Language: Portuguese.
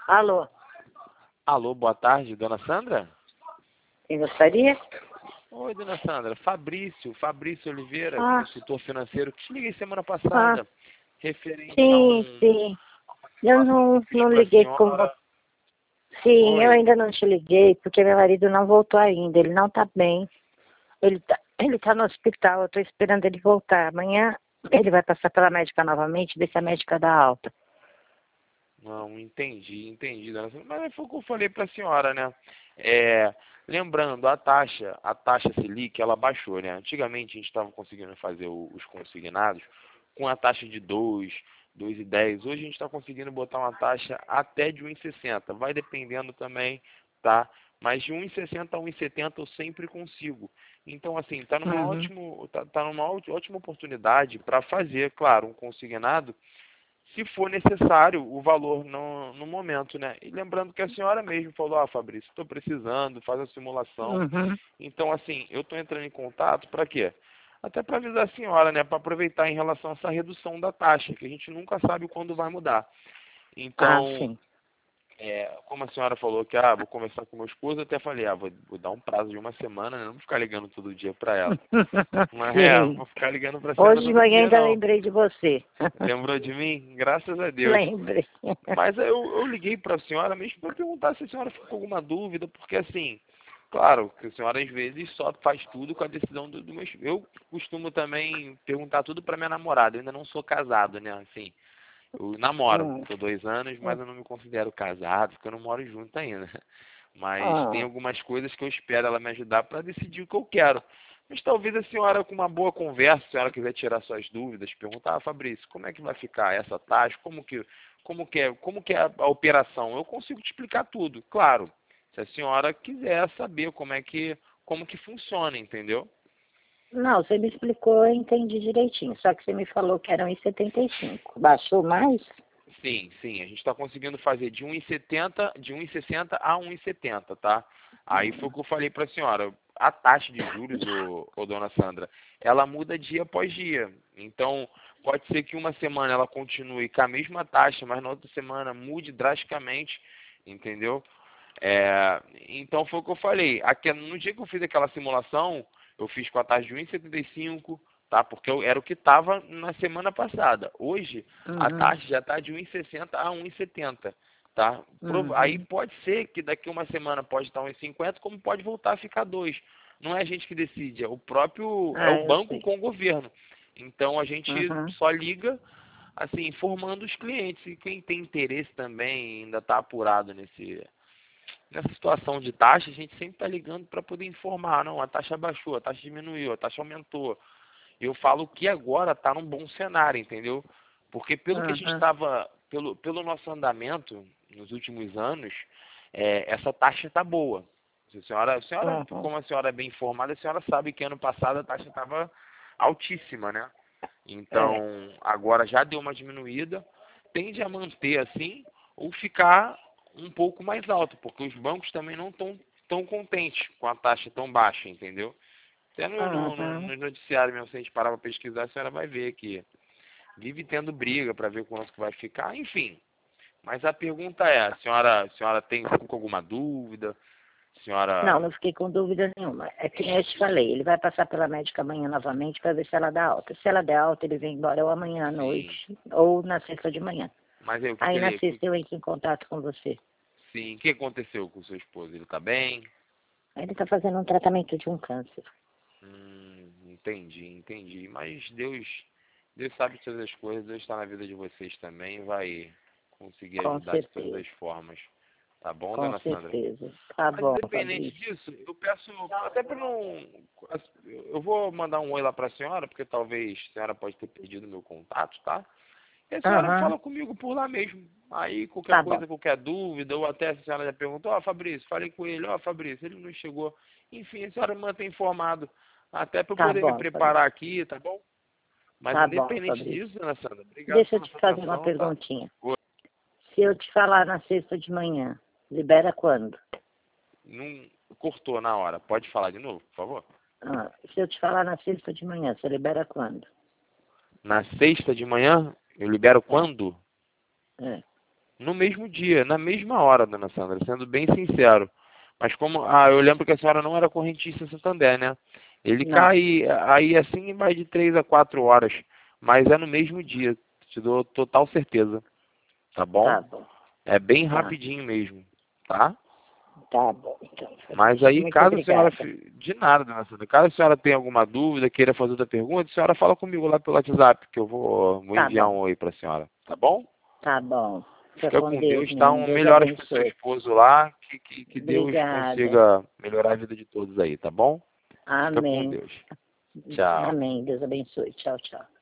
Alô, Alô, boa tarde, dona Sandra? quem gostaria? Oi, dona Sandra. Fabrício Oliveira, Ah, consultor financeiro. Te liguei semana ah, passada, referente a sim, sim. Eu fiz não para a liguei como. senhora. Sim, eu Oi. ainda não te liguei porque meu marido não voltou ainda. Ele não tá bem. Ele tá no hospital. Eu tô esperando ele voltar. Amanhã ele vai passar pela médica novamente, ver se a médica dá alta. Não, entendi, dona Sandra. Mas foi o que eu falei para a senhora, né? Lembrando, a taxa Selic, ela baixou, né? Antigamente a gente estava conseguindo fazer os consignados com a taxa de 2,10. Hoje a gente está conseguindo botar uma taxa até de 1,60. Vai dependendo também, tá? Mas de 1,60 a 1,70 eu sempre consigo. Então, assim, Uhum. tá numa ótima oportunidade para fazer, claro, um consignado se for necessário, o valor no momento, né? E lembrando que a senhora mesmo falou, Fabrício, estou precisando, faz a simulação. Uhum. Então, assim, eu estou entrando em contato para quê? Até para avisar a senhora, né? Para aproveitar em relação a essa redução da taxa, que a gente nunca sabe quando vai mudar. Ah, Então, sim. como a senhora falou que, vou conversar com meu esposo, eu até falei, vou dar um prazo de uma semana, né? Não vou ficar ligando todo dia para ela. Mas, não Sim. vou ficar ligando para a senhora Hoje de todo manhã dia, ainda não. lembrei de você. Lembrou de mim? Graças a Deus. Lembrei. Mas eu liguei para a senhora mesmo para perguntar se a senhora ficou com alguma dúvida, porque assim, claro, que a senhora às vezes só faz tudo com a decisão do meu. Eu costumo também perguntar tudo para minha namorada. Eu ainda não sou casado, né? Assim, eu namoro, Hum, tô 2 anos, mas hum. eu não me considero casado, porque eu não moro junto ainda. Mas tem Ah, algumas coisas que eu espero ela me ajudar para decidir o que eu quero. Mas talvez a senhora, com uma boa conversa, se a senhora quiser tirar suas dúvidas, perguntar, Fabrício, como é que vai ficar essa taxa? Como que é a operação? Eu consigo te explicar tudo, claro. Se a senhora quiser saber como que funciona, entendeu? não, você me explicou, eu entendi direitinho. Só que você me falou que eram 1,75. Baixou mais? Sim, a gente está conseguindo fazer de 1,70, de 1,60 a 1,70, tá? Aí foi o que eu falei para a senhora. A taxa de juros, dona Sandra, ela muda dia após dia. Então, pode ser que uma semana ela continue com a mesma taxa, mas na outra semana mude drasticamente, entendeu? Então foi o que eu falei. No dia que eu fiz aquela simulação, eu fiz com a taxa de 1,75, tá? Porque era o que estava na semana passada. Hoje, a Uhum, taxa já está de 1,60 a 1,70, tá? Aí uhum. pode ser que daqui uma semana pode estar 1,50, como pode voltar a ficar 2. Não é a gente que decide, é o Ah, eu banco sei. com o governo. Então a gente Uhum. só liga assim, informando os clientes. E quem tem interesse também ainda está apurado nessa situação de taxa, a gente sempre está ligando para poder informar, não, a taxa baixou, a taxa diminuiu, a taxa aumentou. Eu falo que agora está num bom cenário, entendeu? Porque pelo que a gente Uhum. estava, pelo nosso andamento nos últimos anos, essa taxa está boa. Uhum. Como a senhora é bem informada, a senhora sabe que ano passado a taxa estava altíssima, né? É. Então, agora já deu uma diminuída, tende a manter assim, ou ficar um pouco mais alto, porque os bancos também não estão tão contentes com a taxa tão baixa, entendeu? Até Uhum. no noticiário mesmo, se a gente parar para pesquisar, a senhora vai ver que vive tendo briga para ver quanto que vai ficar, enfim. Mas a pergunta é, a senhora ficou com alguma dúvida? A Não, senhora, não fiquei com dúvida nenhuma. É que nem eu te falei, ele vai passar pela médica amanhã novamente para ver se ela dá alta. Se ela der alta, ele vem embora ou amanhã à sim. noite, ou na sexta de manhã. Mas aí, Aí na sexta eu entro em contato com você. sim, o que aconteceu com o seu esposo? Ele está bem? Ele está fazendo um tratamento de um câncer. Entendi. Mas Deus sabe de todas as coisas, Deus está na vida de vocês também, vai conseguir Com ajudar de todas certeza, as formas. Tá bom, com dona Sandra? certeza. Tá Mas bom, independente Fabrício. disso, eu peço, até para não. Eu vou mandar um oi lá para a senhora, porque talvez a senhora pode ter perdido meu contato, tá? E a senhora Aham, fala comigo por lá mesmo. Aí, qualquer tá bom, coisa, qualquer dúvida, ou até se a senhora já perguntou, Fabrício, falei com ele, Fabrício, ele não chegou. Enfim, a senhora me mantém informado, até para eu tá poder me bom, Fabrício. preparar aqui, tá bom? Mas Tá bom, independente Fabrício. disso, dona Sandra, obrigado Deixa eu pela te sua fazer uma atenção, tá? perguntinha. Se eu te falar na sexta de manhã, libera quando? Não cortou na hora. Pode falar de novo, por favor? Ah, se eu te falar na sexta de manhã, você libera quando? Na sexta de manhã, eu libero É, quando? é. No mesmo dia, na mesma hora, dona Sandra, sendo bem sincero. Mas como, eu lembro que a senhora não era correntista Santander, né? Ele Não. cai aí assim em mais de 3 a 4 horas, mas é no mesmo dia, te dou total certeza, tá bom? Tá bom. É bem Tá. rapidinho mesmo, tá? Tá bom, então. Mas aí, Muito caso a senhora... obrigada. De nada, dona Sandra. Caso a senhora tenha alguma dúvida, queira fazer outra pergunta, a senhora fala comigo lá pelo WhatsApp, que eu vou Tá enviar bom. um oi para a senhora. Tá bom? Tá bom. Fica Fica com com Deus, Deus, tá? menino. Deus Melhoras para o seu abençoe. esposo lá, que Deus Obrigada. consiga melhorar a vida de todos aí, tá bom? Fica com Amém. Deus. Tchau. Amém. Deus abençoe. Tchau, tchau.